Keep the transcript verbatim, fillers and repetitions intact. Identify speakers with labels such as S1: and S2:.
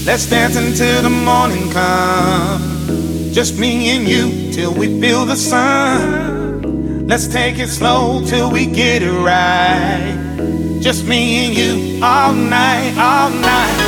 S1: Let's dance until the morning comes. Just me and you till we feel the sun. Let's take it slow till we get it right. Just me and you all night, all night.